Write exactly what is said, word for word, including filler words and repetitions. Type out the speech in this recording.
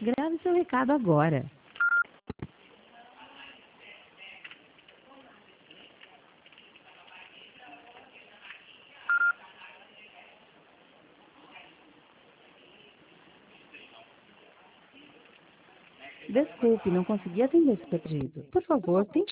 Grave seu recado agora. Desculpe, não consegui atender seu pedido. Por favor, tente